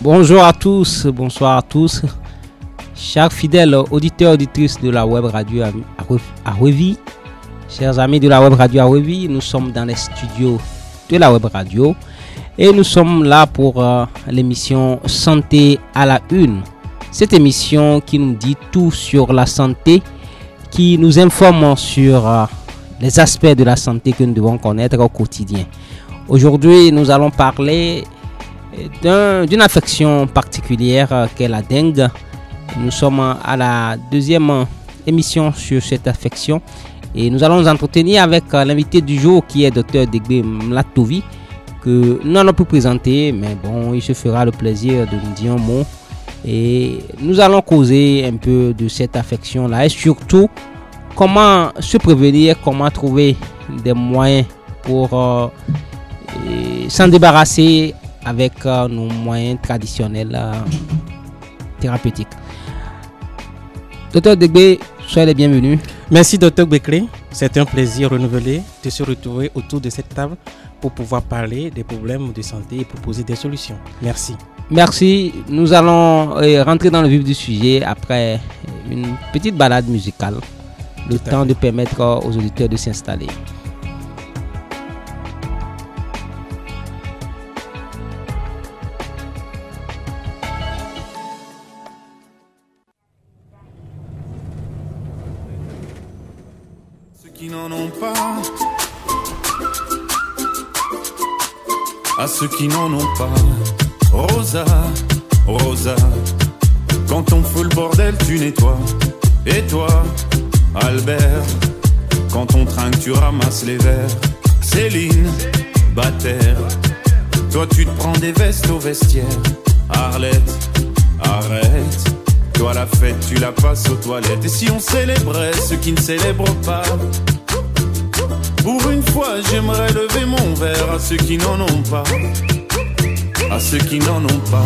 Bonjour à tous, bonsoir à tous. Chers fidèles auditeurs, auditrices de la web radio à Revy, chers amis de la web radio à Revy, nous sommes dans les studios de la web radio et nous sommes là pour l'émission Santé à la Une. Cette émission qui nous dit tout sur la santé, qui nous informe sur les aspects de la santé que nous devons connaître au quotidien. Aujourd'hui, nous allons parler d'une affection particulière qu'est la dengue. Nous sommes à la deuxième émission sur cette affection et nous allons nous entretenir avec l'invité du jour qui est Dr Degbé Mlatovi, que nous allons plus présenter, mais bon, il se fera le plaisir de nous dire un mot et nous allons causer un peu de cette affection là et surtout comment se prévenir, comment trouver des moyens pour s'en débarrasser avec nos moyens traditionnels thérapeutiques. Docteur Degbé, soyez les bienvenus. Merci Docteur Bekle, c'est un plaisir renouvelé de se retrouver autour de cette table pour pouvoir parler des problèmes de santé et proposer des solutions. Merci. Merci, nous allons rentrer dans le vif du sujet après une petite balade musicale, le temps de permettre aux auditeurs de s'installer. Qui n'en ont pas, à ceux qui n'en ont pas. Rosa, Rosa, quand on fout le bordel tu nettoies. Et toi, Albert, quand on trinque tu ramasses les verres. Céline, Bataire, toi tu te prends des vestes au vestiaire. Arlette, arrête, toi la fête tu la passes aux toilettes. Et si on célébrait ceux qui ne célèbrent pas, pour une fois j'aimerais lever mon verre à ceux qui n'en ont pas, à ceux qui n'en ont pas.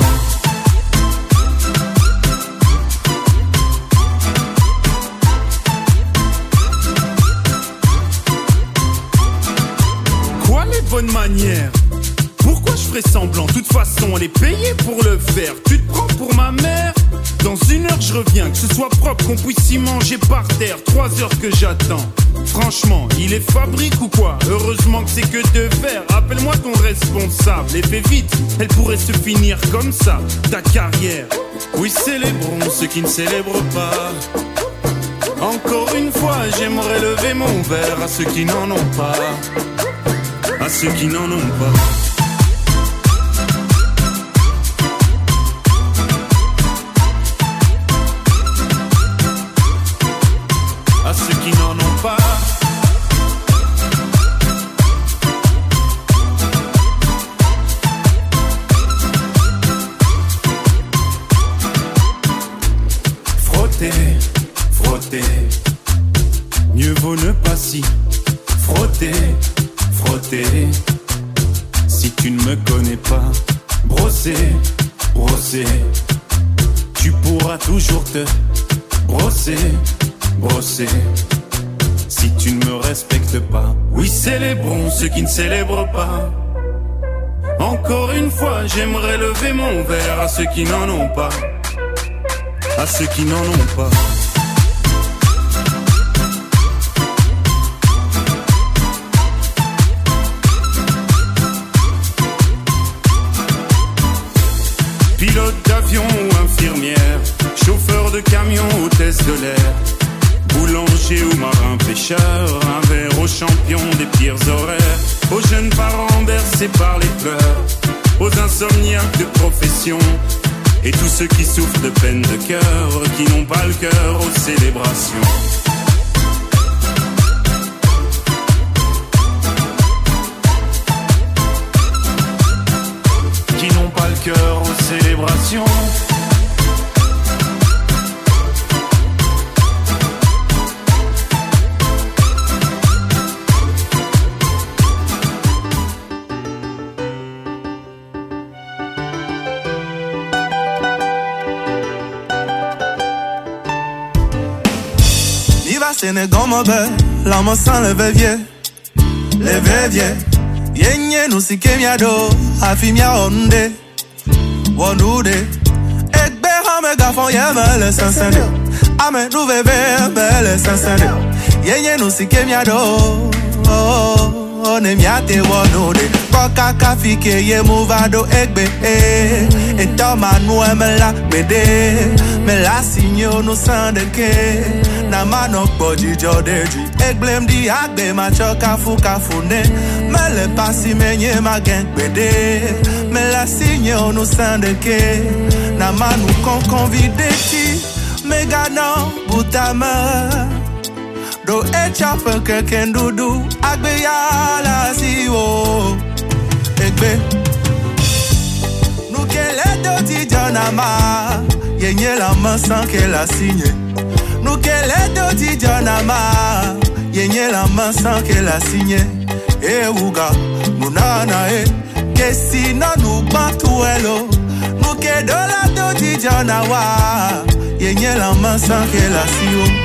Quoi les bonnes manières? Pourquoi je ferais semblant? De toute façon on est payé pour le faire. Tu te prends pour ma mère? Dans 1 heure je reviens, que ce soit propre, qu'on puisse y manger par terre. 3 heures que j'attends. Franchement, il est fabrique ou quoi? Heureusement que c'est que de verre. Appelle-moi ton responsable et fais vite, elle pourrait se finir comme ça, ta carrière. Oui, célébrons ceux qui ne célèbrent pas. Encore une fois, j'aimerais lever mon verre à ceux qui n'en ont pas, à ceux qui n'en ont pas. Mieux vaut ne pas s'y frotter, frotter. Si tu ne me connais pas, brosser, brosser. Tu pourras toujours te brosser, brosser. Si tu ne me respectes pas, oui, célébrons ceux qui ne célèbrent pas. Encore une fois, j'aimerais lever mon verre à ceux qui n'en ont pas, à ceux qui n'en ont pas. Pilote d'avion ou infirmière, chauffeur de camion, hôtesse de l'air, boulanger ou marin pêcheur, un verre aux champions des pires horaires, aux jeunes parents bercés par les pleurs, aux insomniaques de profession, et tous ceux qui souffrent de peine de cœur, qui n'ont pas le cœur aux célébrations. Qui n'ont pas le cœur aux célébrations. Sene gomo be, la mo san le vevie, Yenye nusi kemia do, afi mia onde. wonude. Ekbe hame gafon yemele sansende. Ame nou veve yemele sansende. Yenye nou si kemiado. Ne miate wonude. Koka kafike ye movado ekbe. Etoma nou emela bede. Me la signo nou sandeke. Na manok body jodeji. Ekblem di akbe ma choka fukafune. Me le pasi menye ma genk bede. Me la signo nou sandeke. Na manu konvideti. Me gana butama. Do echape keken dudu. Akbe ya la si wo. Ekbe. Nou ke le do di janama. Yenye la main sans qu'elle la signe. Nous qu'elle est de Tidjanama. Yenye la main sans qu'elle la signe. Eh ouga, nous nana eh. Que si non nous batuelo. Nous qu'elle de la de Tidjanawa. Yenye la main sans qu'elle la signe.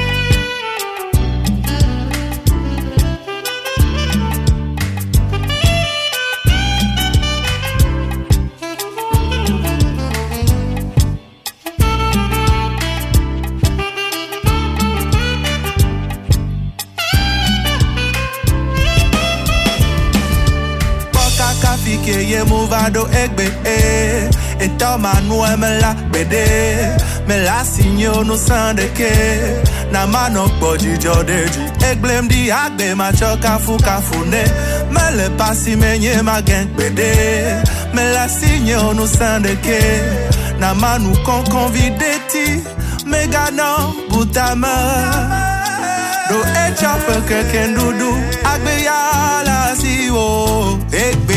Ye movado ekbe et toma nou emela bede me la signo no sandeke na manok body jodeji ekblem di akbe ma choka fukafune me le pasi menye ma genk bede me la signo no sandeke na manu konvideti me gana butama do echape keken dudu akbe ya la si wo ekbe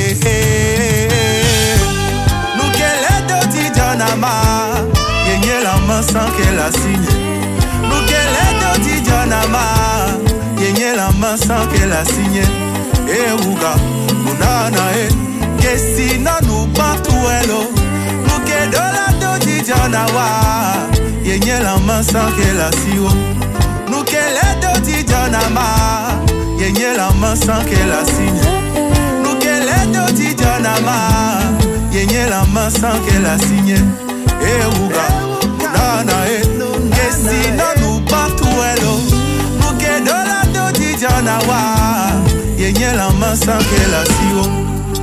nous qu'elle est de Tidjanama. Yenye la main sans qu'elle la signe. Nous qu'elle est de Tidjanama. Yenye la main sans qu'elle la signe. Eh ouga, munana eh. Que si non nous batuelo. Nous qu'elle de la de Tidjanawa. Yenye la main sans qu'elle la signe. Nous qu'elle est de Tidjanama. Yenye la main sans qu'elle la signe. Nous qu'elle est de Tidjanama. Yenye la main sans qu'elle la signe. Eh ouga, nana eh. Que si non nous batuelo. Nous qu'elle de la de Tidjanawa. Yenye la main sans qu'elle la signe.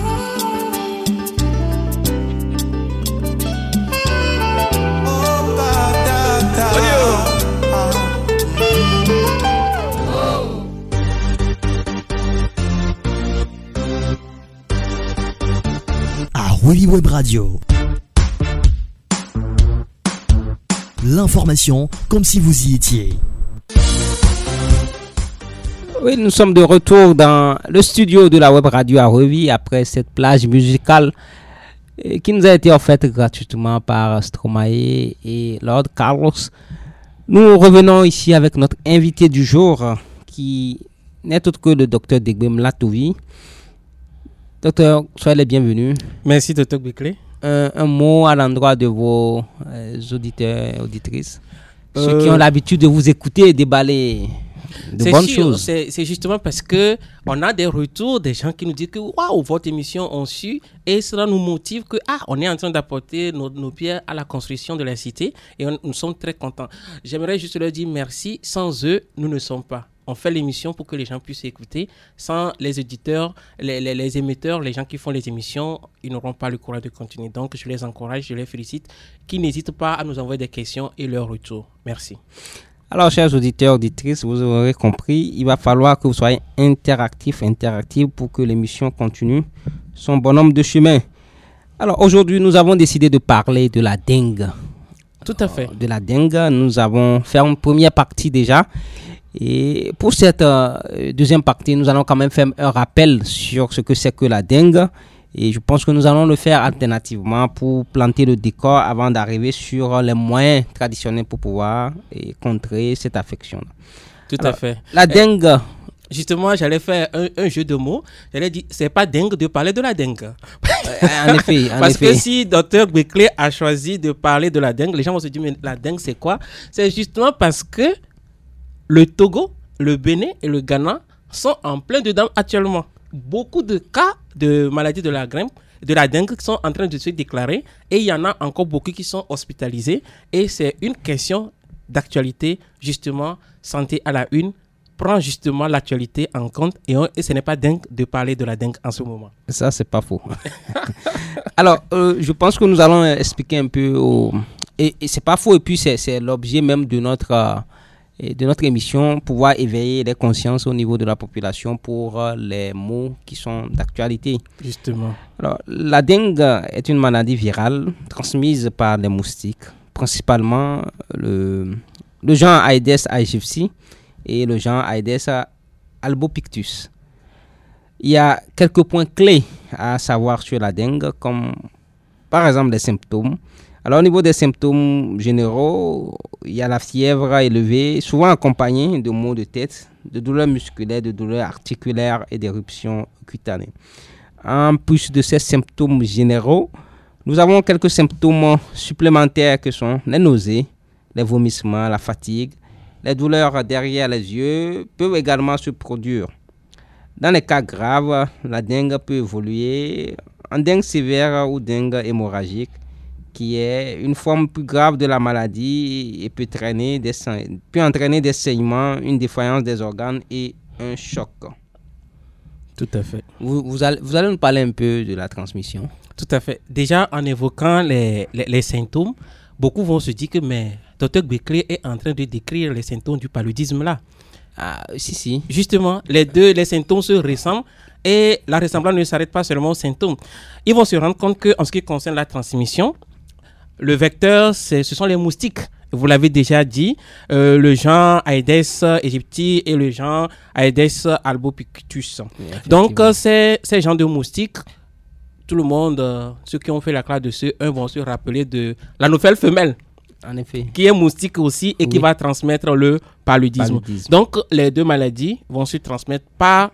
Wavy Web Radio. L'information comme si vous y étiez. Oui, nous sommes de retour dans le studio de la Web Radio à Wavy après cette plage musicale qui nous a été offerte gratuitement par Stromae et Lord Carlos. Nous revenons ici avec notre invité du jour qui n'est autre que le docteur Degbem Latovi. Docteur, soyez les bienvenus. Merci, docteur Bekele. Un mot à l'endroit de vos auditeurs et auditrices, ceux qui ont l'habitude de vous écouter et déballer de bonnes choses. C'est justement parce que on a des retours des gens qui nous disent que waouh, votre émission on suit et cela nous motive que on est en train d'apporter nos pierres à la construction de la cité et nous sommes très contents. J'aimerais juste leur dire merci. Sans eux, nous ne sommes pas. On fait l'émission pour que les gens puissent écouter. Sans les éditeurs, les émetteurs, les gens qui font les émissions, ils n'auront pas le courage de continuer. Donc, je les encourage, je les félicite, qu'ils n'hésitent pas à nous envoyer des questions et leurs retours. Merci. Alors, chers auditeurs, auditrices, vous aurez compris, il va falloir que vous soyez interactifs pour que l'émission continue son bonhomme de chemin. Alors, aujourd'hui, nous avons décidé de parler de la dengue. Tout à fait. De la dengue, nous avons fait une première partie déjà. Et pour cette deuxième partie, nous allons quand même faire un rappel sur ce que c'est que la dengue. Et je pense que nous allons le faire alternativement pour planter le décor avant d'arriver sur les moyens traditionnels pour pouvoir contrer cette affection. Tout à fait. La dengue. Justement, j'allais faire un jeu de mots. J'allais dire, c'est pas dingue de parler de la dengue. En effet. Parce que si Dr Bekele a choisi de parler de la dengue, les gens vont se dire, mais la dengue, c'est quoi? C'est justement parce que le Togo, le Bénin et le Ghana sont en plein dedans actuellement. Beaucoup de cas de maladie de la grippe de la dengue qui sont en train de se déclarer et il y en a encore beaucoup qui sont hospitalisés. Et c'est une question d'actualité, justement, Santé à la une prend justement l'actualité en compte et ce n'est pas dingue de parler de la dengue en ce moment. Ça, c'est pas faux. Alors, je pense que nous allons expliquer un peu, et c'est pas faux, et puis c'est l'objet même de notre émission, pouvoir éveiller les consciences au niveau de la population pour les mots qui sont d'actualité. Justement. Alors, la dengue est une maladie virale transmise par les moustiques, principalement le genre Aedes aegypti et le genre Aedes albopictus. Il y a quelques points clés à savoir sur la dengue, comme par exemple les symptômes. Alors, au niveau des symptômes généraux, il y a la fièvre élevée, souvent accompagnée de maux de tête, de douleurs musculaires, de douleurs articulaires et d'éruptions cutanées. En plus de ces symptômes généraux, nous avons quelques symptômes supplémentaires que sont les nausées, les vomissements, la fatigue. Les douleurs derrière les yeux peuvent également se produire. Dans les cas graves, la dengue peut évoluer en dengue sévère ou dengue hémorragique, qui est une forme plus grave de la maladie et peut entraîner des saignements, une défaillance des organes et un choc. Tout à fait. Vous allez nous parler un peu de la transmission. Tout à fait. Déjà, en évoquant les symptômes, beaucoup vont se dire que mais Dr Beclé est en train de décrire les symptômes du paludisme là. Ah, si. Justement, les symptômes se ressemblent et la ressemblance ne s'arrête pas seulement aux symptômes. Ils vont se rendre compte qu'en ce qui concerne la transmission, le vecteur, ce sont les moustiques. Vous l'avez déjà dit, le genre Aedes aegypti et le genre Aedes albopictus. Donc, ces genres de moustiques, tout le monde, ceux qui ont fait la classe de CE1 vont se rappeler de la nouvelle femelle. En effet. Qui est moustique aussi et qui va transmettre le paludisme. Donc, les deux maladies vont se transmettre par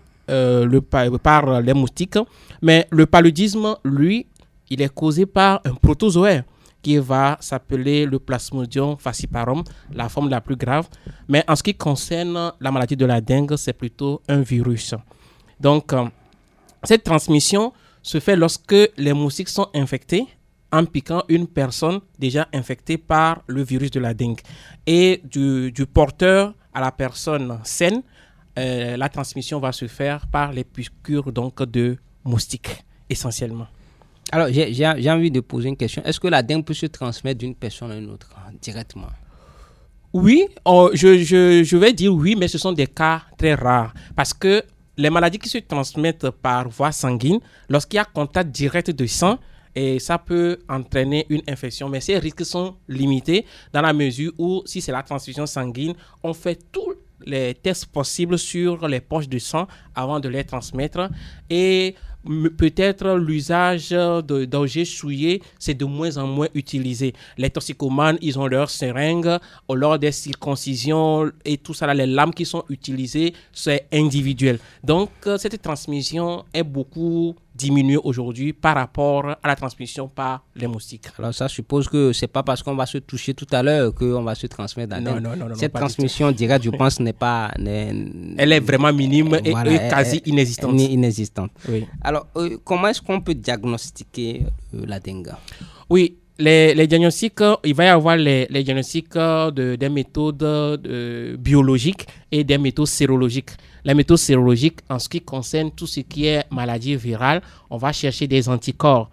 les moustiques. Mais le paludisme, lui, il est causé par un protozoaire qui va s'appeler le Plasmodium falciparum, la forme la plus grave. Mais en ce qui concerne la maladie de la dengue, c'est plutôt un virus. Donc, cette transmission se fait lorsque les moustiques sont infectés en piquant une personne déjà infectée par le virus de la dengue. Et du porteur à la personne saine, la transmission va se faire par les piqûres donc, de moustiques, essentiellement. Alors, j'ai envie de poser une question. Est-ce que la dengue peut se transmettre d'une personne à une autre directement? Oui, je vais dire oui, mais ce sont des cas très rares. Parce que les maladies qui se transmettent par voie sanguine, lorsqu'il y a contact direct de sang, et ça peut entraîner une infection. Mais ces risques sont limités dans la mesure où, si c'est la transfusion sanguine, on fait tous les tests possibles sur les poches de sang avant de les transmettre. Et peut-être l'usage d'objets souillés, c'est de moins en moins utilisé. Les toxicomanes, ils ont leurs seringues, lors des circoncisions et tout ça, là, les lames qui sont utilisées, c'est individuel. Donc, cette transmission est beaucoup diminuée aujourd'hui par rapport à la transmission par les moustiques. Alors ça, je suppose que c'est pas parce qu'on va se toucher tout à l'heure qu'on va se transmettre la dengue. Non, cette transmission directe, je pense, elle est vraiment minime et quasi inexistante. Inexistante. Oui. Alors, comment est-ce qu'on peut diagnostiquer la dengue? Oui, les diagnostics, il va y avoir les diagnostics des méthodes biologiques et des méthodes sérologiques. Les méthodes sérologiques, en ce qui concerne tout ce qui est maladie virale, on va chercher des anticorps.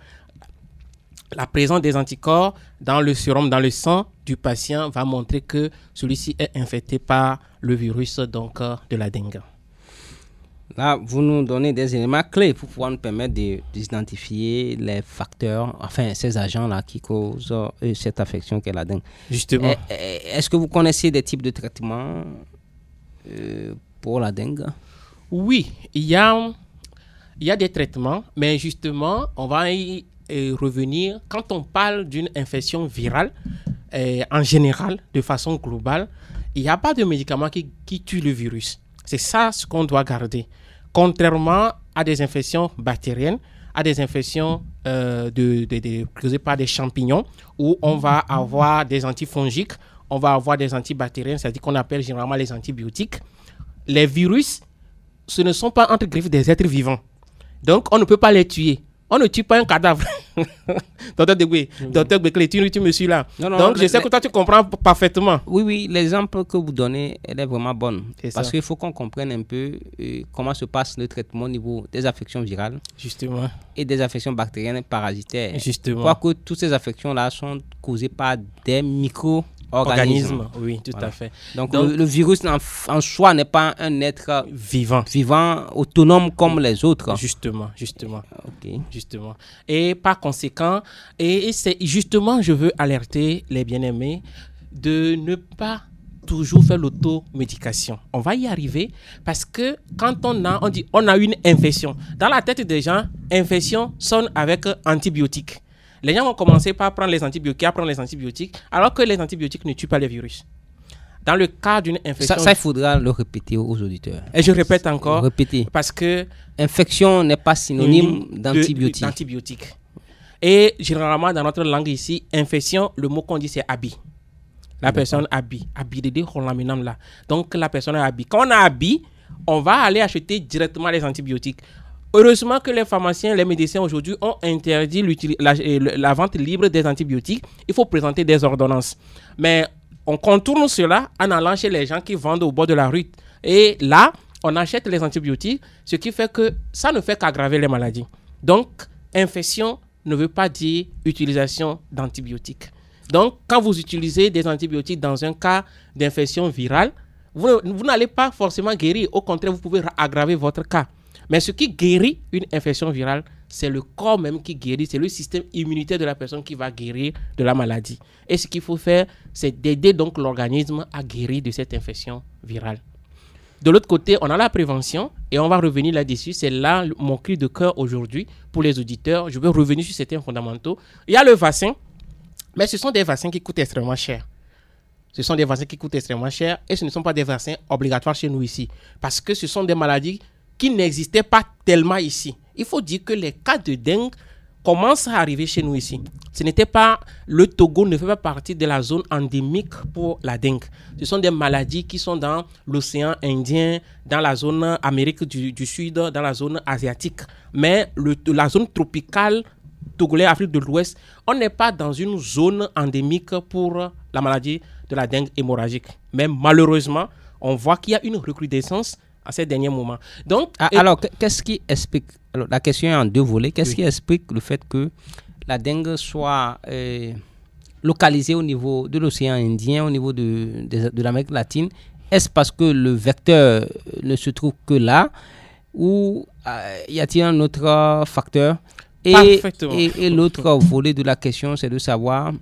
La présence des anticorps dans le sérum, dans le sang du patient, va montrer que celui-ci est infecté par le virus donc, de la dengue. Là, vous nous donnez des éléments clés pour pouvoir nous permettre d'identifier les facteurs, enfin ces agents-là qui causent cette affection qu'est la dengue. Justement. Est-ce que vous connaissez des types de traitements pour la dengue? Oui, il y a des traitements, mais justement, on va y revenir. Quand on parle d'une infection virale, en général, de façon globale, il n'y a pas de médicament qui tue le virus. C'est ça ce qu'on doit garder. Contrairement à des infections bactériennes, à des infections causées par des champignons, où on va avoir des antifongiques, on va avoir des antibactériens, c'est-à-dire qu'on appelle généralement les antibiotiques. Les virus, ce ne sont pas entre griffes des êtres vivants. Donc, on ne peut pas les tuer. On ne tue pas un cadavre. Docteur Bekele, tu me suis là. Non, donc, je sais que toi, tu comprends parfaitement. Oui, l'exemple que vous donnez, elle est vraiment bonne. C'est parce ça. qu'il faut qu'on comprenne un peu comment se passe le traitement au niveau des affections virales Justement. et des affections bactériennes et parasitaires. Justement. Quoique toutes ces affections-là sont causées par des micro-organismes. Oui, tout Voilà. à fait. Donc le virus en soi n'est pas un être Vivant. autonome comme les autres. Justement. Ok. Justement. Et par conséquent, et c'est justement, je veux alerter les bien-aimés de ne pas toujours faire l'automédication. On va y arriver parce que quand on dit on a une infection, dans la tête des gens, infection sonne avec antibiotiques. Les gens vont commencer par prendre les antibiotiques, alors que les antibiotiques ne tuent pas les virus. Dans le cas d'une infection... Ça, il faudra le répéter aux auditeurs. Et je répète encore, Répétez. parce que... Infection n'est pas synonyme d'antibiotique. Et généralement, dans notre langue ici, infection, le mot qu'on dit, c'est abi. La personne abi. Abi de dire, on la méname là. Donc, la personne est abi. Quand on a abi, on va aller acheter directement les antibiotiques. Heureusement que les pharmaciens, les médecins aujourd'hui ont interdit la vente libre des antibiotiques. Il faut présenter des ordonnances. Mais on contourne cela en allant chez les gens qui vendent au bord de la rue. Et là, on achète les antibiotiques, ce qui fait que ça ne fait qu'aggraver les maladies. Donc, infection ne veut pas dire utilisation d'antibiotiques. Donc, quand vous utilisez des antibiotiques dans un cas d'infection virale, vous n'allez pas forcément guérir. Au contraire, vous pouvez aggraver votre cas. Mais ce qui guérit une infection virale, c'est le corps même qui guérit. C'est le système immunitaire de la personne qui va guérir de la maladie. Et ce qu'il faut faire, c'est d'aider donc l'organisme à guérir de cette infection virale. De l'autre côté, on a la prévention et on va revenir là-dessus. C'est là mon cri de cœur aujourd'hui pour les auditeurs. Je veux revenir sur certains fondamentaux. Il y a le vaccin, mais ce sont des vaccins qui coûtent extrêmement cher. Ce sont des vaccins qui coûtent extrêmement cher et ce ne sont pas des vaccins obligatoires chez nous ici. Parce que ce sont des maladies qui n'existaient pas tellement ici. Il faut dire que les cas de dengue commencent à arriver chez nous ici. Ce n'était pas... Le Togo ne fait pas partie de la zone endémique pour la dengue. Ce sont des maladies qui sont dans l'océan Indien, dans la zone Amérique du Sud, dans la zone asiatique. Mais la zone tropicale, togolais, Afrique de l'Ouest, on n'est pas dans une zone endémique pour la maladie de la dengue hémorragique. Mais malheureusement, on voit qu'il y a une recrudescence à ces derniers moments. Donc, alors, qu'est-ce qui explique... Alors, la question est en deux volets. Qu'est-ce qui explique le fait que la dengue soit localisée au niveau de l'océan Indien, au niveau de l'Amérique latine? Est-ce parce que le vecteur ne se trouve que là ou y a-t-il un autre facteur? Et l'autre volet de la question, c'est de savoir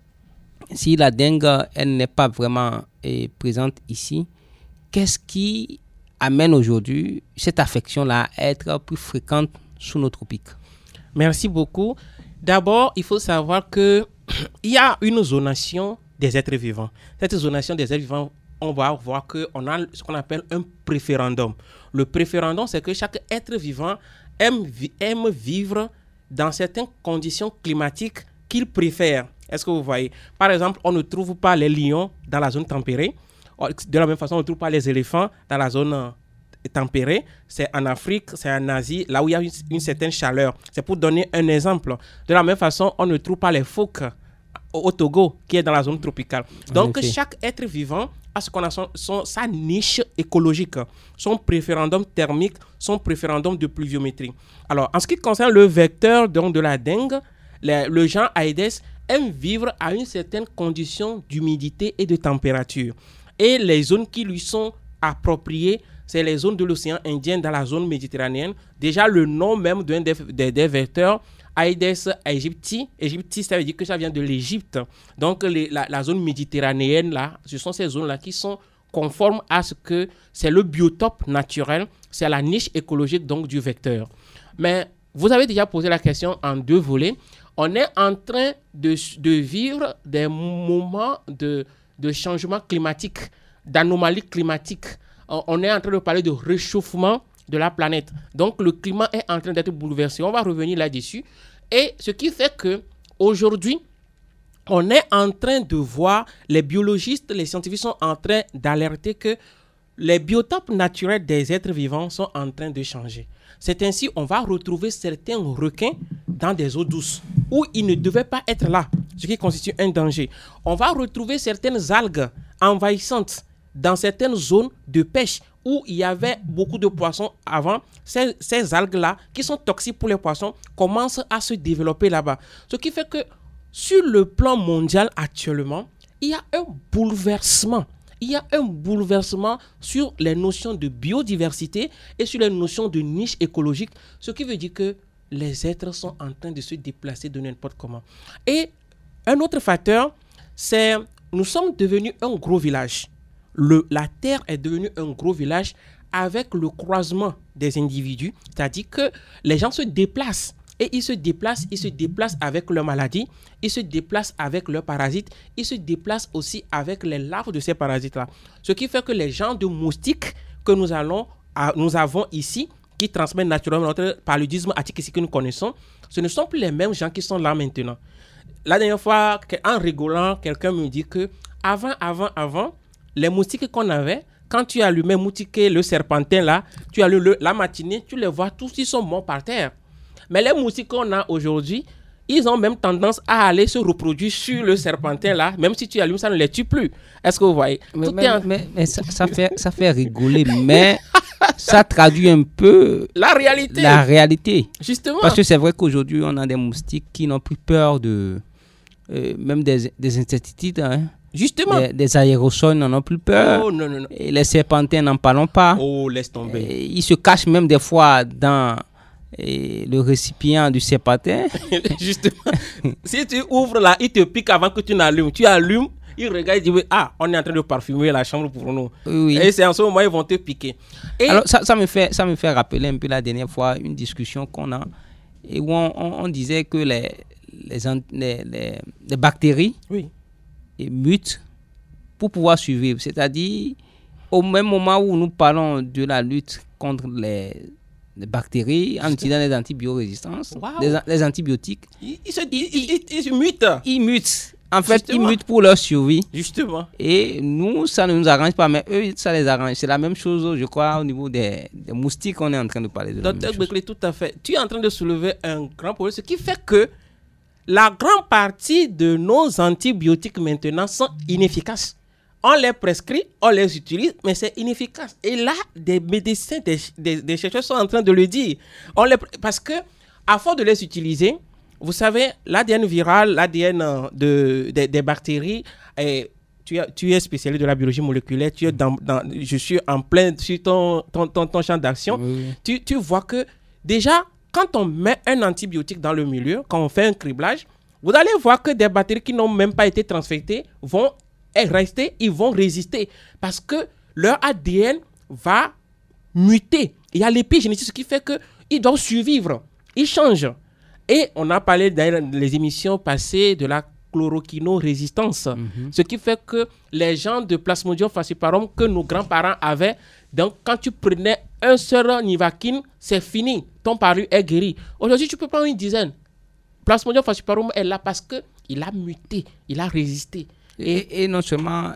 si la dengue, elle n'est pas vraiment présente ici, qu'est-ce qui amène aujourd'hui cette affection-là à être plus fréquente sous nos tropiques? Merci beaucoup. D'abord, il faut savoir qu'il y a une zonation des êtres vivants. Cette zonation des êtres vivants, on va voir qu'on a ce qu'on appelle un préférendum. Le préférendum, c'est que chaque être vivant aime vivre dans certaines conditions climatiques qu'il préfère. Est-ce que vous voyez? Par exemple, on ne trouve pas les lions dans la zone tempérée. De la même façon, on ne trouve pas les éléphants dans la zone tempérée. C'est en Afrique, c'est en Asie, là où il y a une certaine chaleur. C'est pour donner un exemple. De la même façon, on ne trouve pas les phoques au Togo, qui est dans la zone tropicale. Donc, chaque être vivant a ce qu'on a sa niche écologique, son préférendum thermique, son préférendum de pluviométrie. Alors, en ce qui concerne le vecteur donc, de la dengue, le genre Aedes aime vivre à une certaine condition d'humidité et de température. Et les zones qui lui sont appropriées, c'est les zones de l'océan Indien dans la zone méditerranéenne. Déjà, le nom même des vecteurs, Aedes aegypti. Aegypti, ça veut dire que ça vient de l'Égypte. Donc, la zone méditerranéenne, là, ce sont ces zones-là qui sont conformes à ce que c'est le biotope naturel, c'est la niche écologique donc, du vecteur. Mais vous avez déjà posé la question en deux volets. On est en train de vivre des moments de changement climatique, d'anomalies climatiques. On est en train de parler de réchauffement de la planète. Donc, le climat est en train d'être bouleversé. On va revenir là-dessus. Et ce qui fait qu'aujourd'hui, on est en train de voir, les biologistes, les scientifiques sont en train d'alerter que les biotopes naturels des êtres vivants sont en train de changer. C'est ainsi qu'on va retrouver certains requins dans des eaux douces où ils ne devaient pas être là, ce qui constitue un danger. On va retrouver certaines algues envahissantes dans certaines zones de pêche où il y avait beaucoup de poissons avant. Ces algues-là, qui sont toxiques pour les poissons, commencent à se développer là-bas. Ce qui fait que sur le plan mondial actuellement, il y a un bouleversement. Il y a un bouleversement sur les notions de biodiversité et sur les notions de niche écologique, ce qui veut dire que les êtres sont en train de se déplacer de n'importe comment. Et un autre facteur, c'est nous sommes devenus un gros village. La Terre est devenue un gros village avec le croisement des individus, c'est-à-dire que les gens se déplacent. Et ils se déplacent avec leurs maladies, ils se déplacent avec leurs parasites, ils se déplacent aussi avec les larves de ces parasites-là. Ce qui fait que les genres de moustiques que nous avons ici, qui transmettent naturellement notre paludisme atypique que nous connaissons, ce ne sont plus les mêmes gens qui sont là maintenant. La dernière fois, en rigolant, quelqu'un me dit que avant, les moustiques qu'on avait, quand tu allumais moutiquer le serpentin là, tu allumes la matinée, tu les vois tous, ils sont morts par terre. Mais les moustiques qu'on a aujourd'hui, ils ont même tendance à aller se reproduire sur le serpentin là, même si tu allumes, ça ne les tue plus. Est-ce que vous voyez? Mais ça fait rigoler, mais ça traduit un peu la réalité. Justement. Parce que c'est vrai qu'aujourd'hui, on a des moustiques qui n'ont plus peur de même des insecticides. Hein. Justement. Des aérosols n'en ont plus peur. Oh non. Et les serpentins, n'en parlons pas. Oh, laisse tomber. Ils se cachent même des fois dans le récipient du serpentin. Justement. Si tu ouvres là, il te pique avant que tu n'allumes. Tu allumes, il regarde et dit on est en train de parfumer la chambre pour nous. Oui. Et c'est en ce moment ils vont te piquer. Et alors ça me fait rappeler un peu la dernière fois une discussion qu'on a et où on disait que les bactéries mutent pour pouvoir survivre. C'est-à-dire au même moment où nous parlons de la lutte contre les bactéries en utilisant les antibiorésistances, les antibiotiques. Ils mutent. Ils mutent. En fait, ils mutent pour leur survie. Justement. Et nous, ça ne nous arrange pas, mais eux, ça les arrange. C'est la même chose, je crois, au niveau des moustiques qu'on est en train de parler de. Docteur Bekele, tout à fait. Tu es en train de soulever un grand problème, ce qui fait que la grande partie de nos antibiotiques maintenant sont inefficaces. On les prescrit, on les utilise, mais c'est inefficace. Et là, des médecins, des chercheurs sont en train de le dire. Parce que, à force de les utiliser, vous savez, l'ADN viral, l'ADN des bactéries, tu es spécialiste de la biologie moléculaire, je suis en plein sur ton champ d'action. Oui. Tu vois que déjà, quand on met un antibiotique dans le milieu, quand on fait un criblage, vous allez voir que des bactéries qui n'ont même pas été transfectées vont rester, ils vont résister parce que leur ADN va muter. Il y a l'épigénétique, ce qui fait qu'ils doivent survivre. Ils changent. Et on a parlé dans les émissions passées de la chloroquinorésistance, ce qui fait que les gens de Plasmodium falciparum que nos grands-parents avaient, donc quand tu prenais un seul nivaquine, c'est fini, ton paru est guéri. Aujourd'hui, tu peux prendre une dizaine. Plasmodium falciparum est là parce qu'il a muté, il a résisté. Et non seulement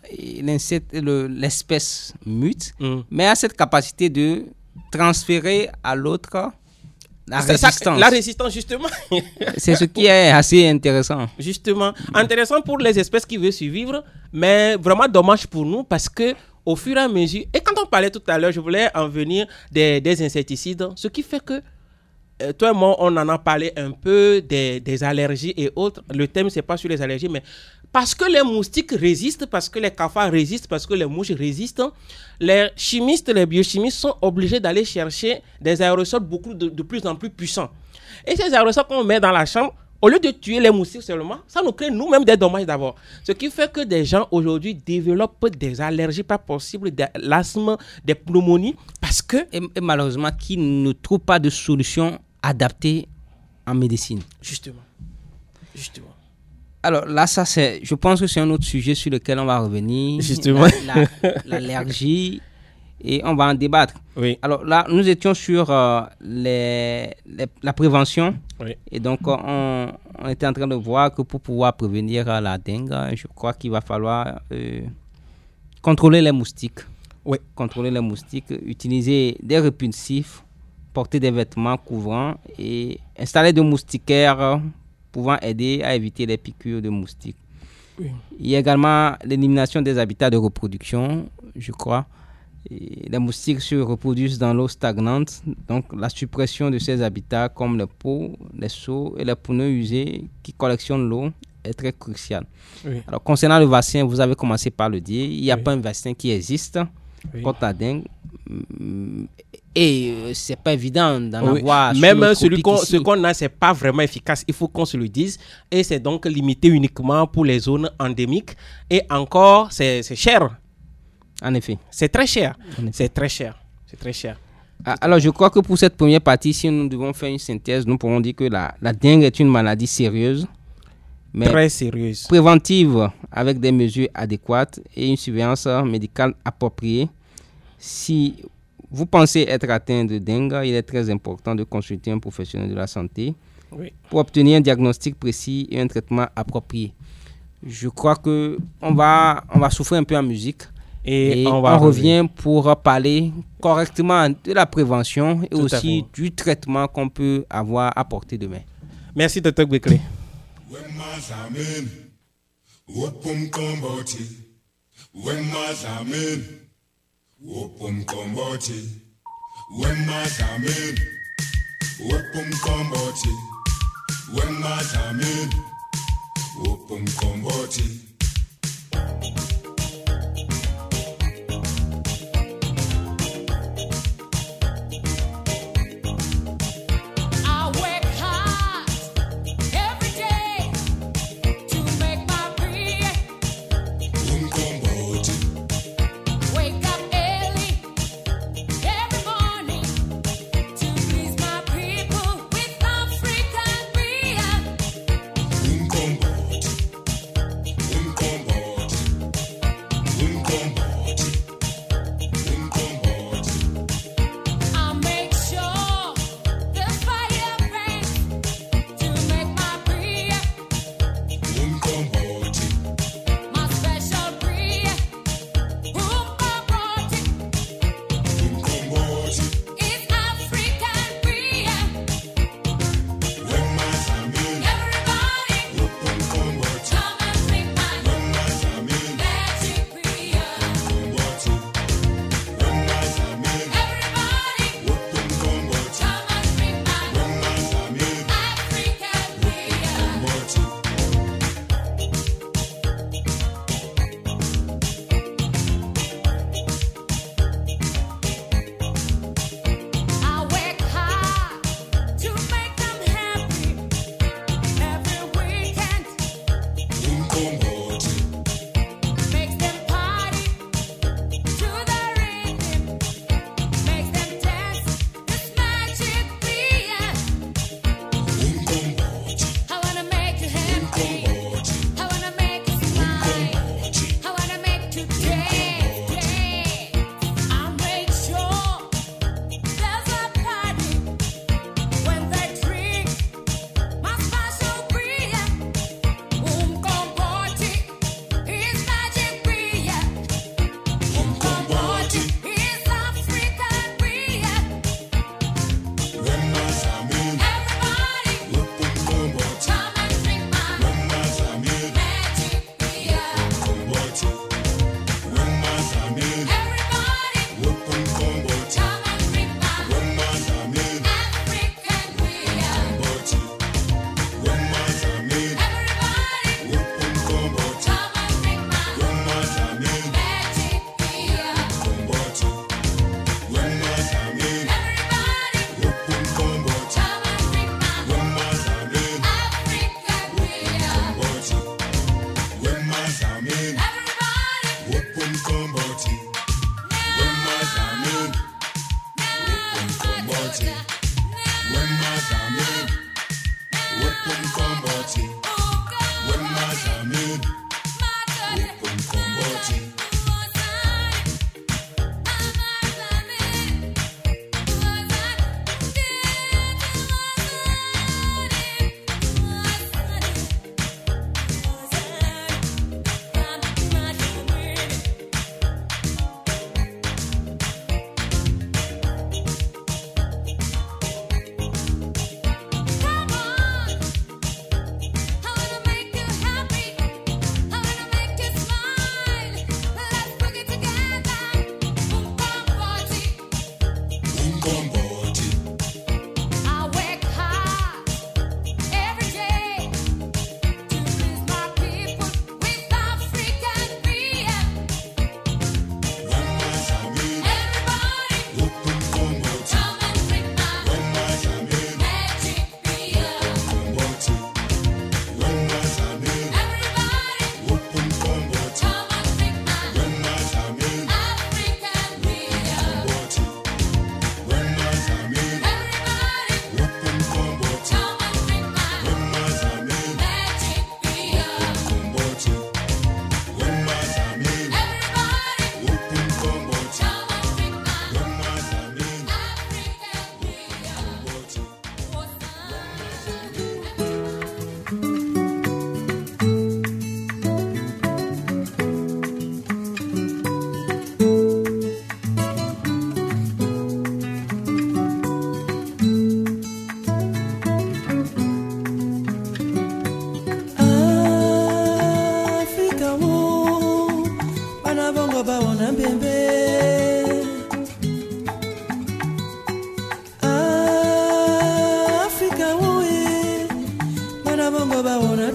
l'espèce mute, mais a cette capacité de transférer à l'autre la résistance. La résistance, justement. C'est ce qui est assez intéressant. Justement. Intéressant pour les espèces qui veulent survivre, mais vraiment dommage pour nous parce que au fur et à mesure, et quand on parlait tout à l'heure, je voulais en venir des insecticides, ce qui fait que toi et moi, on en a parlé un peu des allergies et autres. Le thème, c'est pas sur les allergies, mais parce que les moustiques résistent, parce que les cafards résistent, parce que les mouches résistent, les chimistes, les biochimistes sont obligés d'aller chercher des aérosols de plus en plus puissants. Et ces aérosols qu'on met dans la chambre, au lieu de tuer les moustiques seulement, ça nous crée nous-mêmes des dommages d'abord. Ce qui fait que des gens aujourd'hui développent des allergies pas possibles, de l'asthme, des pneumonies, parce que... Et malheureusement, qui ne trouvent pas de solution adaptée en médecine. Justement. Alors là, je pense que c'est un autre sujet sur lequel on va revenir. Justement. L'allergie, et on va en débattre. Oui. Alors là, nous étions sur la prévention. Oui. Et donc, on était en train de voir que pour pouvoir prévenir la dengue, je crois qu'il va falloir contrôler les moustiques. Oui. Contrôler les moustiques, utiliser des répulsifs porter des vêtements couvrants et installer des moustiquaires pouvant aider à éviter les piqûres de moustiques. Oui. Il y a également l'élimination des habitats de reproduction, je crois. Et les moustiques se reproduisent dans l'eau stagnante, donc la suppression de ces habitats comme les pots, les seaux et les pneus usés qui collectionnent l'eau est très cruciale. Oui. Alors concernant le vaccin, vous avez commencé par le dire, il n'y a pas un vaccin qui existe contre la dengue. Et c'est pas évident d'en avoir. Même ce qu'on a, c'est pas vraiment efficace. Il faut qu'on se le dise. Et c'est donc limité uniquement pour les zones endémiques. Et encore, c'est cher. En effet. C'est très cher. C'est très cher. C'est très cher. Alors, je crois que pour cette première partie, si nous devons faire une synthèse, nous pourrons dire que la dengue est une maladie sérieuse. Mais très sérieuse. Préventive avec des mesures adéquates et une surveillance médicale appropriée. Si vous pensez être atteint de dengue, il est très important de consulter un professionnel de la santé pour obtenir un diagnostic précis et un traitement approprié. Je crois qu'on va souffler un peu en musique et on revient pour parler correctement de la prévention et tout aussi du traitement qu'on peut avoir à portée de main. Merci, Dr. Bekele. Wopum komboti, wema zamin. Wopum komboti, wema zamin. Wopum komboti.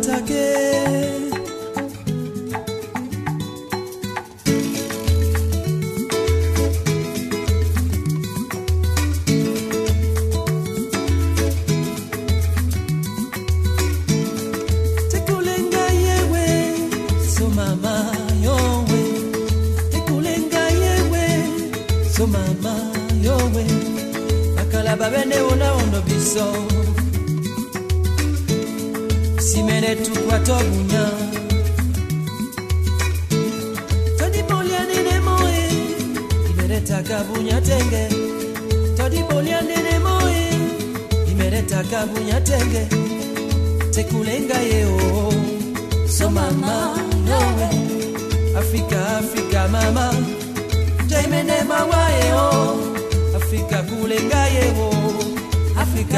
attaquer. Babene ona ono biso Simene tukwa tobunya Todi boliane ne moe Imereta kabunya tenge Todi boliane ne moe Imereta kabunya tenge Tekulenga yeo So mama yowe Afrika Afrika mama Jaimene mawa yeo Afrika kulenga yewo Afrika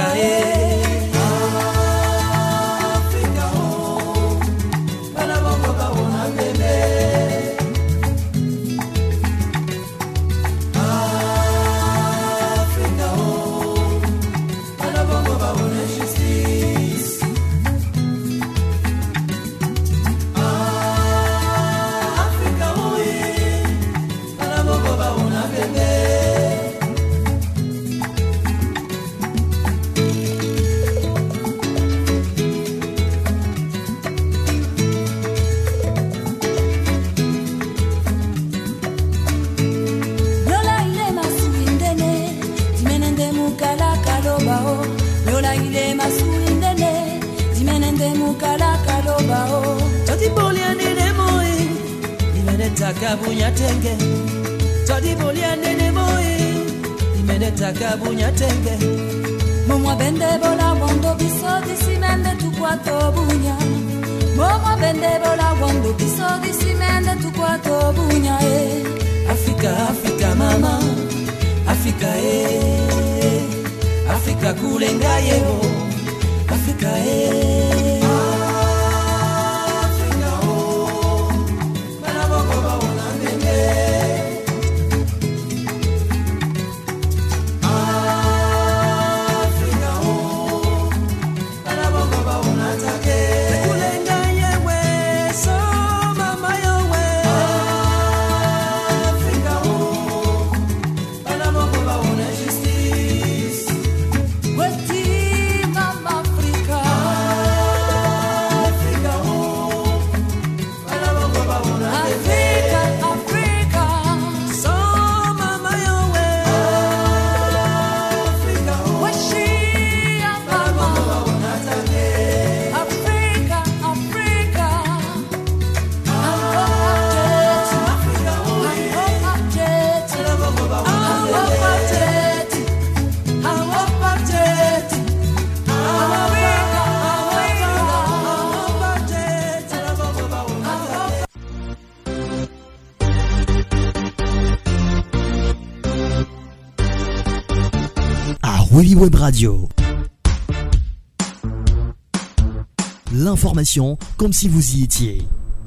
Afrika oh Bana bongo baona bebe Afrika oh Bana bongo baona justice Afrika oh Bana bongo baona bebe Kabunya tenge Todi boliane ne moe Imeneta kabunya tenge Momwa bende bola wando biso disi mende tukwa tobunya Momwa bende bola wando biso disi mende tukwa tobunya Afrika Afrika mama Afrika Afrika kulenga yebo Afrika Wavy Web Radio. L'information comme si vous y étiez.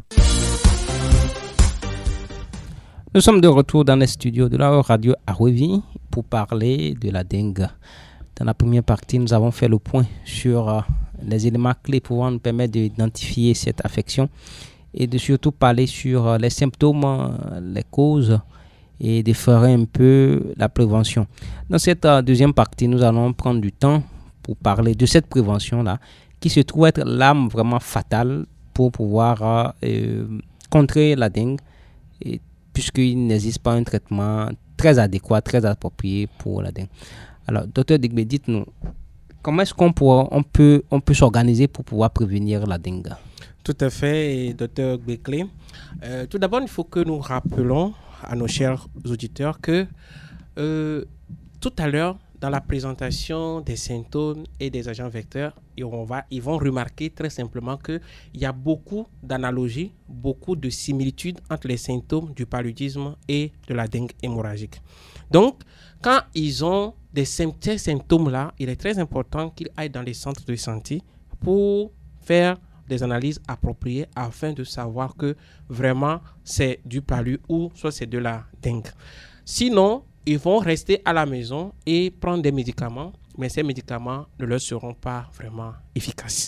Nous sommes de retour dans les studios de la radio à Wavy pour parler de la dengue. Dans la première partie, nous avons fait le point sur les éléments clés pouvant nous permettre d'identifier cette affection et de surtout parler sur les symptômes, les causes et de faire un peu la prévention. Dans cette deuxième partie, nous allons prendre du temps pour parler de cette prévention-là qui se trouve être l'arme vraiment fatale pour pouvoir contrer la dengue puisqu'il n'existe pas un traitement très adéquat, très approprié pour la dengue. Alors, docteur Digbe, dites-nous, comment est-ce qu'on peut s'organiser pour pouvoir prévenir la dengue? Tout à fait, docteur Gbekle. Tout d'abord, il faut que nous rappelons à nos chers auditeurs que tout à l'heure, dans la présentation des symptômes et des agents vecteurs, ils vont remarquer très simplement qu'il y a beaucoup d'analogies, beaucoup de similitudes entre les symptômes du paludisme et de la dengue hémorragique. Donc, quand ils ont ces symptômes-là, il est très important qu'ils aillent dans les centres de santé pour faire des analyses appropriées afin de savoir que vraiment c'est du palu ou soit c'est de la dengue. Sinon, ils vont rester à la maison et prendre des médicaments, mais ces médicaments ne leur seront pas vraiment efficaces.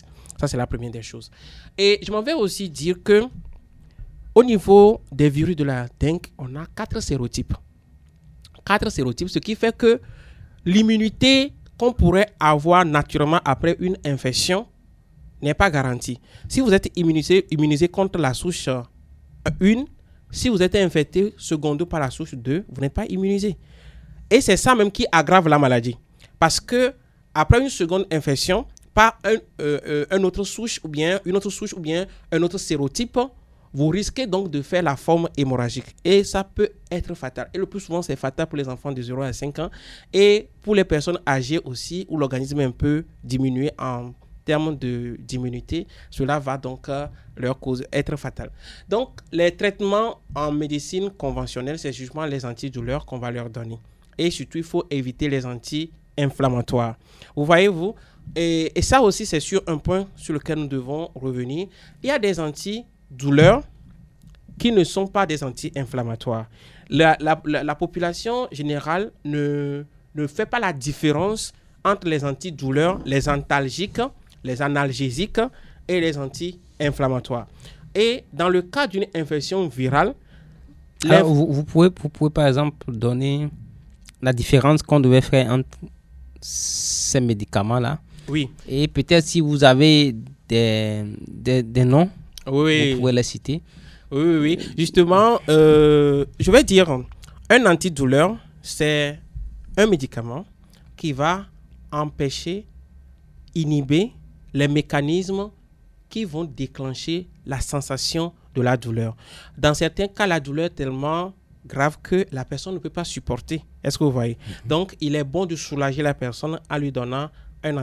Ça, c'est la première des choses. Et je m'en vais aussi dire que au niveau des virus de la dengue, on a 4 sérotypes. 4 sérotypes, ce qui fait que l'immunité qu'on pourrait avoir naturellement après une infection n'est pas garantie. Si vous êtes immunisé contre la souche 1, si vous êtes infecté secondo par la souche 2, vous n'êtes pas immunisé. Et c'est ça même qui aggrave la maladie. Parce que après une seconde infection, par une autre souche ou bien un autre sérotype, vous risquez donc de faire la forme hémorragique. Et ça peut être fatal. Et le plus souvent, c'est fatal pour les enfants de 0 à 5 ans. Et pour les personnes âgées aussi, où l'organisme est un peu diminué en termes d'immunité, cela va donc leur cause être fatal. Donc, les traitements en médecine conventionnelle, c'est justement les antidouleurs qu'on va leur donner. Et surtout, il faut éviter les anti-inflammatoires. Vous voyez-vous? Et ça aussi, c'est sur un point sur lequel nous devons revenir. Il y a des antidouleurs qui ne sont pas des anti-inflammatoires. La population générale ne fait pas la différence entre les antidouleurs, les antalgiques, les analgésiques et les anti-inflammatoires. Et dans le cas d'une infection virale, vous pouvez par exemple donner la différence qu'on devait faire entre ces médicaments-là. Oui. Et peut-être si vous avez des noms, oui, vous pouvez les citer. Oui. Justement, je vais dire, un antidouleur, c'est un médicament qui va empêcher, inhiber les mécanismes qui vont déclencher la sensation de la douleur. Dans certains cas, la douleur est tellement grave que la personne ne peut pas supporter. Est-ce que vous voyez? Donc, il est bon de soulager la personne en lui donnant un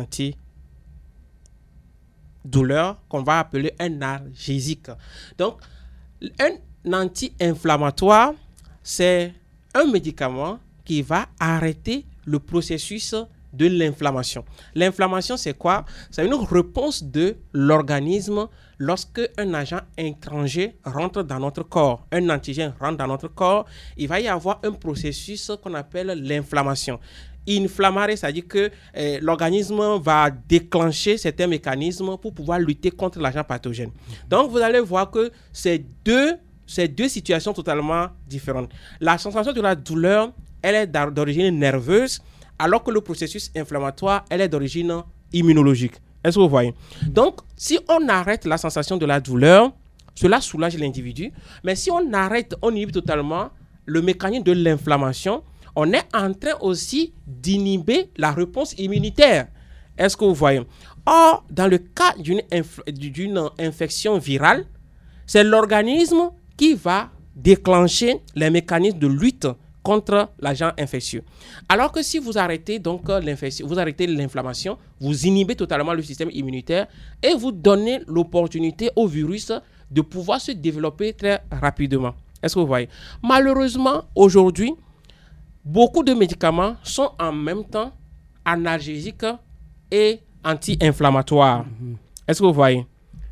antidouleur qu'on va appeler un analgésique. Donc, un anti-inflammatoire, c'est un médicament qui va arrêter le processus de l'inflammation. L'inflammation, c'est quoi? C'est une réponse de l'organisme lorsque un agent étranger rentre dans notre corps, un antigène rentre dans notre corps, il va y avoir un processus qu'on appelle l'inflammation. Inflammare, c'est-à-dire que l'organisme va déclencher certains mécanismes pour pouvoir lutter contre l'agent pathogène. Donc, vous allez voir que c'est deux situations totalement différentes. La sensation de la douleur, elle est d'origine nerveuse, alors que le processus inflammatoire, elle est d'origine immunologique. Est-ce que vous voyez? Donc, si on arrête la sensation de la douleur, cela soulage l'individu. Mais si on arrête, on inhibe totalement le mécanisme de l'inflammation, on est en train aussi d'inhiber la réponse immunitaire. Est-ce que vous voyez? Or, dans le cas d'une infection virale, c'est l'organisme qui va déclencher les mécanismes de lutte contre l'agent infectieux. Alors que si vous arrêtez donc l'infection, vous arrêtez l'inflammation, vous inhibez totalement le système immunitaire et vous donnez l'opportunité au virus de pouvoir se développer très rapidement. Est-ce que vous voyez? Malheureusement, aujourd'hui, beaucoup de médicaments sont en même temps analgésiques et anti-inflammatoires. Est-ce que vous voyez?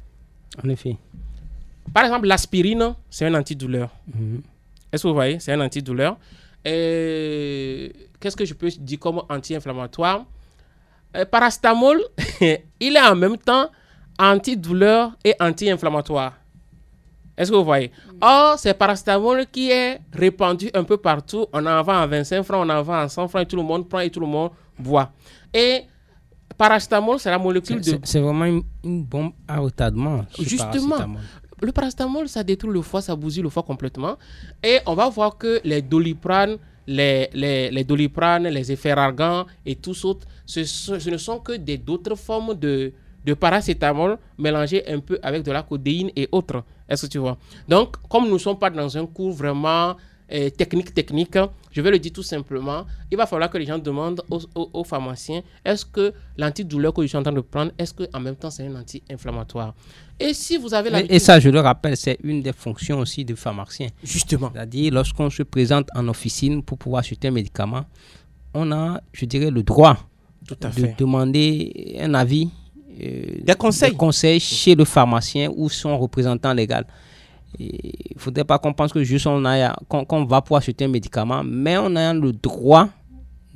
En effet. Par exemple, l'aspirine, c'est un antidouleur. Est-ce que vous voyez? C'est un antidouleur. Qu'est-ce que je peux dire comme anti-inflammatoire? Paracétamol, il est en même temps antidouleur et anti-inflammatoire. Est-ce que vous voyez? Or, c'est paracétamol qui est répandu un peu partout. On en vend à 25 francs, on en vend à 100 francs et tout le monde prend et tout le monde boit. Et paracétamol, c'est la molécule de... C'est vraiment une bombe à retardement. Justement. Le paracétamol, ça détruit le foie, ça bousille le foie complètement. Et on va voir que les doliprane, les doliprane, les efferalgan et tous autres, ce ne sont que d'autres formes de paracétamol mélangées un peu avec de la codéine et autres. Est-ce que tu vois? Donc, comme nous ne sommes pas dans un cours vraiment technique, je vais le dire tout simplement, il va falloir que les gens demandent aux pharmaciens, est-ce que l'antidouleur que je suis en train de prendre, est-ce qu'en même temps c'est un anti-inflammatoire? Et si vous avez et ça, je le rappelle, c'est une des fonctions aussi du pharmacien. Justement. C'est-à-dire, lorsqu'on se présente en officine pour pouvoir acheter un médicament, on a, je dirais, le droit de demander un avis, des conseils chez le pharmacien ou son représentant légal. Il ne faudrait pas qu'on pense que juste qu'on va pouvoir acheter un médicament, mais on a le droit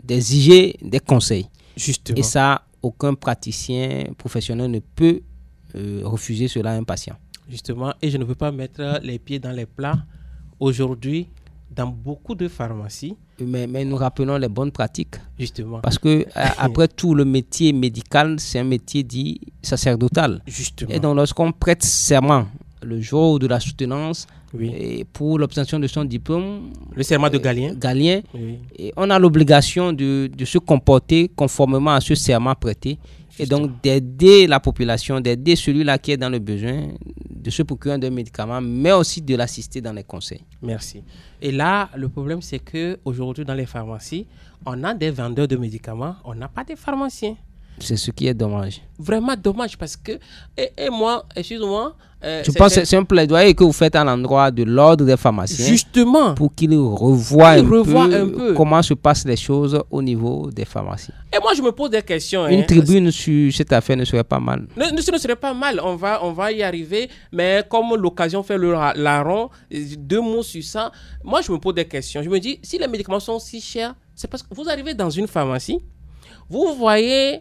d'exiger des conseils. Justement. Et ça, aucun praticien professionnel ne peut refuser cela à un patient. Justement, et je ne veux pas mettre les pieds dans les plats. Aujourd'hui, dans beaucoup de pharmacies, Mais nous rappelons les bonnes pratiques. justement. Parce que après tout, le métier médical, c'est un métier dit sacerdotal. Justement. Et donc, lorsqu'on prête serment le jour de la soutenance, Oui. et pour l'obtention de son diplôme Le serment de Galien. galien, et on a l'obligation de se comporter conformément à ce serment prêté. Et donc d'aider la population, d'aider celui-là qui est dans le besoin, de se procurer d'un médicament, mais aussi de l'assister dans les conseils. Merci. Et là, le problème, c'est qu'aujourd'hui, dans les pharmacies, on a des vendeurs de médicaments, on n'a pas de pharmaciens. C'est ce qui est dommage. Vraiment dommage parce que... Et moi, excuse-moi... Je pense que c'est un plaidoyer que vous faites à l'endroit de l'ordre des pharmaciens. Justement. Pour qu'ils revoient un peu comment se passent les choses au niveau des pharmacies. Et moi, je me pose des questions. Une tribune sur cette affaire ne serait pas mal. Ce ne serait pas mal. On va y arriver. Mais comme l'occasion fait le larron, 2 mots sur ça. Moi, je me pose des questions. Je me dis, si les médicaments sont si chers, c'est parce que vous arrivez dans une pharmacie, vous voyez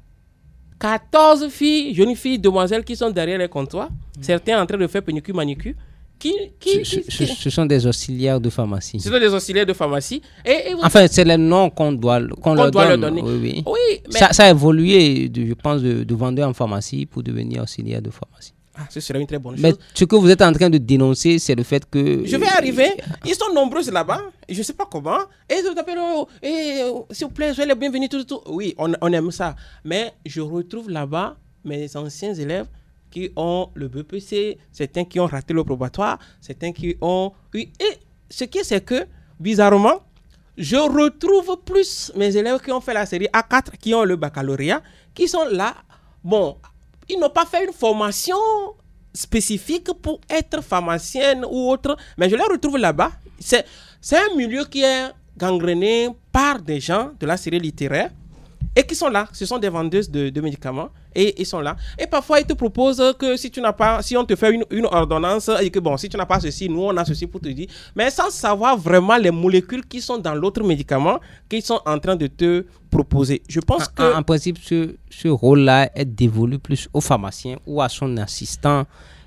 14 filles, jeunes filles, demoiselles qui sont derrière les comptoirs, certains en train de faire pénicure, manicure. Ce sont des auxiliaires de pharmacie. Ce sont des auxiliaires de pharmacie. Enfin, c'est le nom qu'on leur donne. Oui. Mais ça a évolué, je pense, de vendeur en pharmacie pour devenir auxiliaire de pharmacie. Ah, ce serait une très bonne chose. Mais ce que vous êtes en train de dénoncer, c'est le fait que... Je vais arriver. Ils sont nombreux là-bas. Je ne sais pas comment. Et ils t'appellent, s'il vous plaît, soyez les bienvenus. Tout. Oui, on aime ça. Mais je retrouve là-bas mes anciens élèves qui ont le BPC, certains qui ont raté le probatoire, certains qui ont... Oui. Et ce qui est, c'est que, bizarrement, je retrouve plus mes élèves qui ont fait la série A4, qui ont le baccalauréat, qui sont là. Bon, ils n'ont pas fait une formation spécifique pour être pharmacienne ou autre, mais je les retrouve là-bas. C'est un milieu qui est gangréné par des gens de la série littéraire et qui sont là. Ce sont des vendeuses de médicaments et ils sont là. Et parfois, ils te proposent que si on te fait une ordonnance et que bon, si tu n'as pas ceci, nous on a ceci pour te dire, mais sans savoir vraiment les molécules qui sont dans l'autre médicament qu'ils sont en train de te proposer. Je pense que... En principe, ce rôle-là est dévolu plus au pharmacien ou à son assistant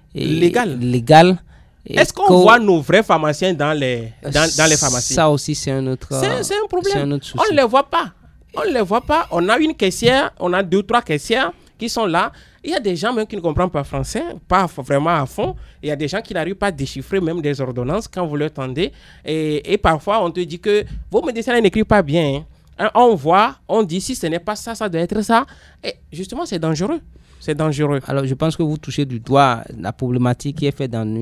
légal. Est-ce qu'on voit nos vrais pharmaciens dans les pharmacies? Ça aussi, c'est un autre c'est un problème. C'est un autre souci. On ne les voit pas. On ne les voit pas. On a une caissière, on a 2 3 caissières qui sont là. Il y a des gens même qui ne comprennent pas français, pas vraiment à fond. Il y a des gens qui n'arrivent pas à déchiffrer même des ordonnances quand vous leur tendez. Et parfois, on te dit que vos médecins n'écrivent pas bien. On voit, on dit si ce n'est pas ça, ça doit être ça. Et justement, c'est dangereux. C'est dangereux. Alors, je pense que vous touchez du doigt la problématique qui est faite dans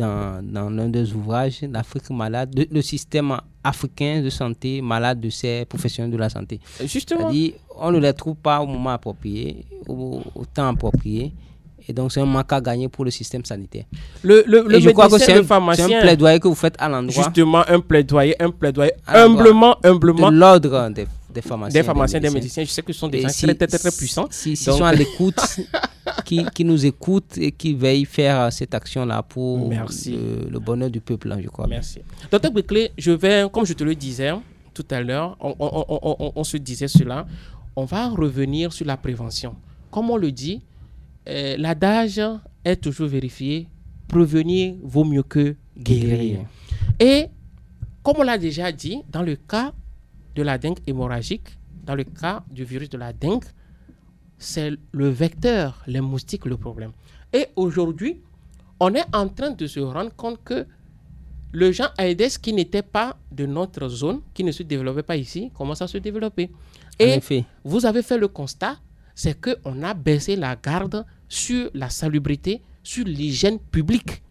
l'un des ouvrages, l'Afrique malade, le système africain de santé malade de ces professionnels de la santé. Justement. C'est-à-dire, on ne les trouve pas au moment approprié, au temps approprié. Et donc, c'est un manque à gagner pour le système sanitaire. Et je crois que c'est un plaidoyer que vous faites à l'endroit. Justement, un plaidoyer humblement. De l'ordre des pharmaciens, des médecins. Je sais que ce sont des gens très puissants. S'ils sont à l'écoute, qui nous écoutent et qui veillent faire cette action-là pour le bonheur du peuple, je crois. Merci. Docteur Beclé, comme je te le disais tout à l'heure, on se disait cela, on va revenir sur la prévention. Comme on le dit, l'adage est toujours vérifié, prévenir vaut mieux que guérir. Et comme on l'a déjà dit, dans le cas de la dengue hémorragique, dans le cas du virus de la dengue, c'est le vecteur, les moustiques, le problème. Et aujourd'hui, on est en train de se rendre compte que le genre Aedes qui n'était pas de notre zone, qui ne se développait pas ici, commence à se développer. Et vous avez fait le constat, c'est qu'on a baissé la garde sur la salubrité, sur l'hygiène publique.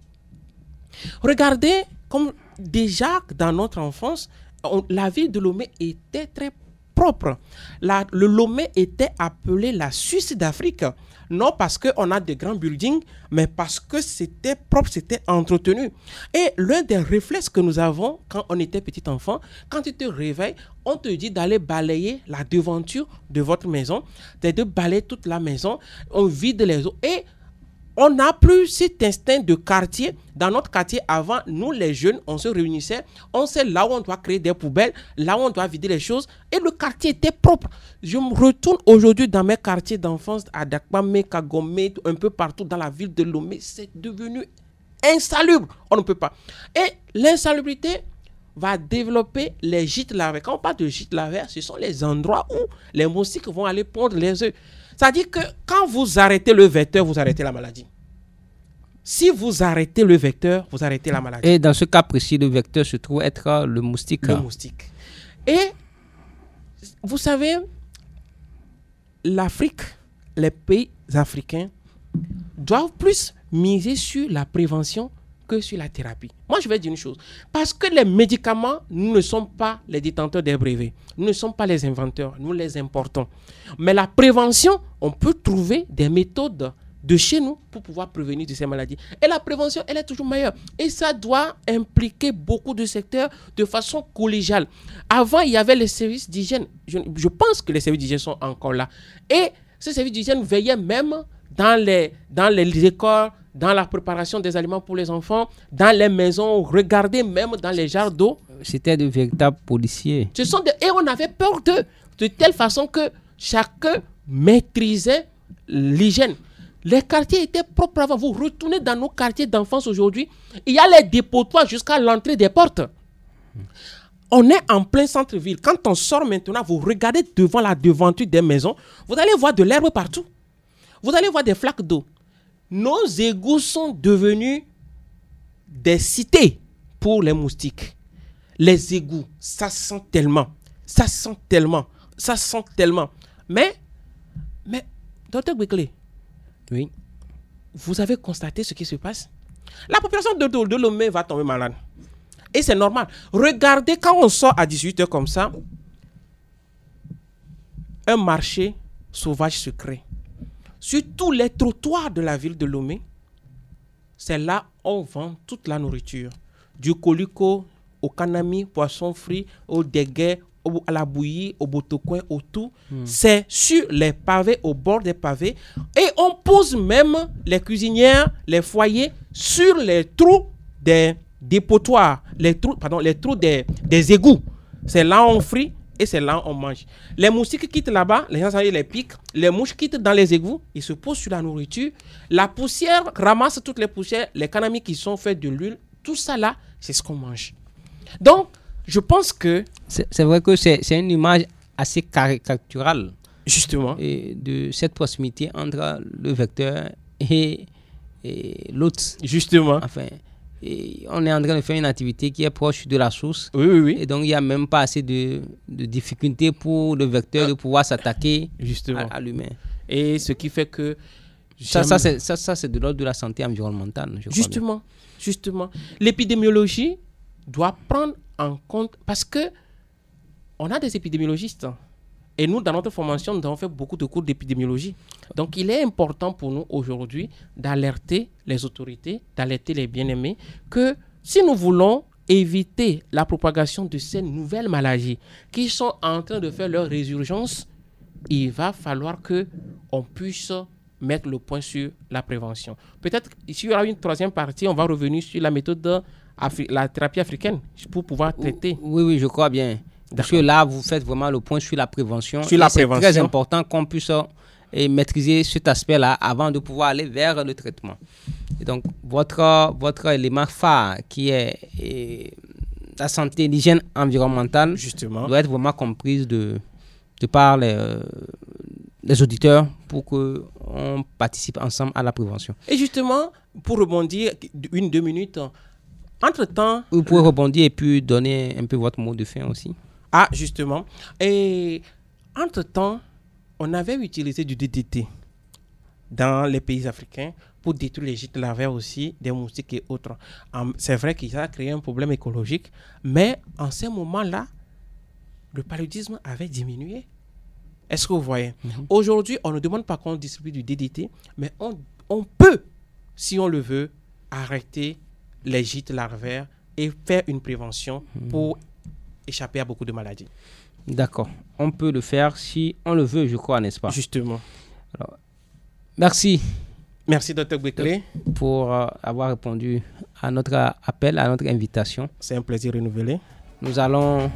Regardez, comme déjà dans notre enfance, la ville de Lomé était très propre. Le Lomé était appelé la Suisse d'Afrique. Non parce qu'on a de grands buildings, mais parce que c'était propre, c'était entretenu. Et l'un des réflexes que nous avons quand on était petit enfant, quand tu te réveilles, on te dit d'aller balayer la devanture de votre maison, de balayer toute la maison, on vide les eaux et On n'a plus cet instinct de quartier. Dans notre quartier, avant, nous les jeunes, on se réunissait, on sait là où on doit créer des poubelles, là où on doit vider les choses, et le quartier était propre. Je me retourne aujourd'hui dans mes quartiers d'enfance, à Dakpamé, Kagomé, un peu partout dans la ville de Lomé, c'est devenu insalubre. On ne peut pas. Et l'insalubrité va développer les gîtes larvaires. Quand on parle de gîtes larvaires, ce sont les endroits où les moustiques vont aller pondre les œufs. C'est-à-dire que quand vous arrêtez le vecteur, vous arrêtez la maladie. Si vous arrêtez le vecteur, vous arrêtez la maladie. Et dans ce cas précis, le vecteur se trouve être le moustique. Le moustique. Et vous savez, l'Afrique, les pays africains doivent plus miser sur la prévention que sur la thérapie. Moi, je vais dire une chose. Parce que les médicaments, nous ne sommes pas les détenteurs des brevets. Nous ne sommes pas les inventeurs. Nous les importons. Mais la prévention, on peut trouver des méthodes de chez nous pour pouvoir prévenir de ces maladies. Et la prévention, elle est toujours meilleure. Et ça doit impliquer beaucoup de secteurs de façon collégiale. Avant, il y avait les services d'hygiène. Je pense que les services d'hygiène sont encore là. Et ces services d'hygiène veillaient même dans les écoles, dans la préparation des aliments pour les enfants, dans les maisons, regardez même dans les jars d'eau. C'était de véritables policiers. Et on avait peur d'eux, de telle façon que chacun maîtrisait l'hygiène. Les quartiers étaient propres avant. Vous retournez dans nos quartiers d'enfance aujourd'hui, il y a les dépotoirs jusqu'à l'entrée des portes. On est en plein centre-ville. Quand on sort maintenant, vous regardez devant la devanture des maisons, vous allez voir de l'herbe partout. Vous allez voir des flaques d'eau. Nos égouts sont devenus des cités pour les moustiques. Les égouts, ça sent tellement. Mais, Dr Bickley, oui. Vous avez constaté ce qui se passe? La population de Lomé va tomber malade. Et c'est normal. Regardez, quand on sort à 18h comme ça, un marché sauvage se crée. Sur tous les trottoirs de la ville de Lomé, c'est là on vend toute la nourriture. Du colico au kanami, poisson frit, au déguet, à la bouillie, au botocoin, au tout. C'est sur les pavés, au bord des pavés. Et on pose même les cuisinières, les foyers sur les trous des dépotoirs, les trous des égouts. C'est là on frit et c'est là on mange. Les moustiques quittent là-bas, les gens les piquent, les mouches quittent dans les égouts, ils se posent sur la nourriture. La poussière ramasse toutes les poussières, les canamis qui sont faits de l'huile, tout ça là, c'est ce qu'on mange. Donc, je pense que... C'est vrai que c'est une image assez caricaturale. Justement. Et de cette proximité entre le vecteur et l'hôte. Justement. Enfin, et on est en train de faire une activité qui est proche de la source. Oui. Et donc, il n'y a même pas assez de difficultés pour le vecteur de pouvoir s'attaquer à l'humain. Et ce qui fait que... Ça, c'est de l'ordre de la santé environnementale. Justement. L'épidémiologie doit prendre en compte, parce que on a des épidémiologistes et nous dans notre formation nous avons fait beaucoup de cours d'épidémiologie, donc il est important pour nous aujourd'hui d'alerter les autorités, d'alerter les bien-aimés que si nous voulons éviter la propagation de ces nouvelles maladies qui sont en train de faire leur résurgence, il va falloir que on puisse mettre le point sur la prévention. Peut-être s'il y aura une troisième partie, on va revenir sur la méthode la thérapie africaine pour pouvoir traiter. Oui, je crois bien. Parce que là, vous faites vraiment le point sur la prévention. C'est très important qu'on puisse maîtriser cet aspect-là avant de pouvoir aller vers le traitement. Et donc, votre élément phare qui est la santé, l'hygiène environnementale, justement, doit être vraiment comprise de par les auditeurs pour qu'on participe ensemble à la prévention. Et justement, pour rebondir 1-2 minutes, entre-temps... Vous pouvez rebondir et puis donner un peu votre mot de fin aussi. Ah, justement. Et entre-temps, on avait utilisé du DDT dans les pays africains pour détruire les gîtes larvaires aussi, des moustiques et autres. C'est vrai qu'il a créé un problème écologique, mais en ce moment-là, le paludisme avait diminué. Est-ce que vous voyez? Aujourd'hui, on ne demande pas qu'on distribue du DDT, mais on peut, si on le veut, arrêter les gîtes larvaires et faire une prévention pour échapper à beaucoup de maladies. D'accord. On peut le faire si on le veut, je crois, n'est-ce pas? Justement. Alors, merci Merci, Dr. Biclé. Pour avoir répondu à notre appel, à notre invitation. C'est un plaisir renouvelé. Nous allons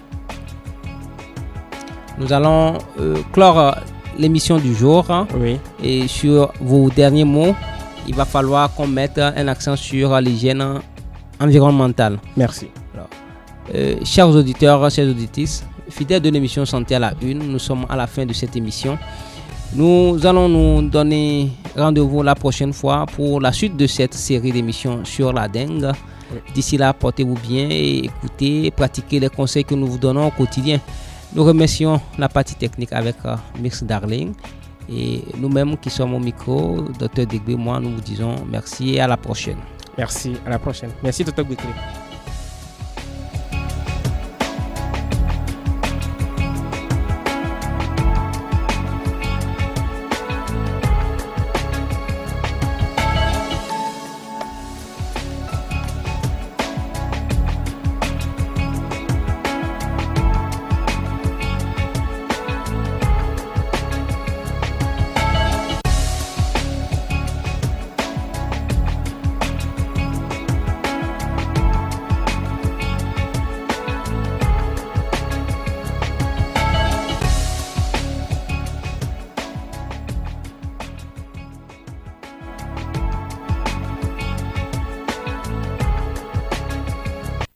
clore l'émission du jour. Oui. Et sur vos derniers mots, il va falloir qu'on mette un accent sur l'hygiène environnementale. Merci. Alors, chers auditeurs, chères auditrices, fidèles de l'émission Santé à la Une, nous sommes à la fin de cette émission. Nous allons nous donner rendez-vous la prochaine fois pour la suite de cette série d'émissions sur la dengue. Oui. D'ici là, portez-vous bien et écoutez, pratiquez les conseils que nous vous donnons au quotidien. Nous remercions la partie technique avec Mix Darling et nous-mêmes qui sommes au micro, Dr. Degbé, moi, nous vous disons merci et à la prochaine. Merci, à la prochaine. Merci, Dr. Biclé.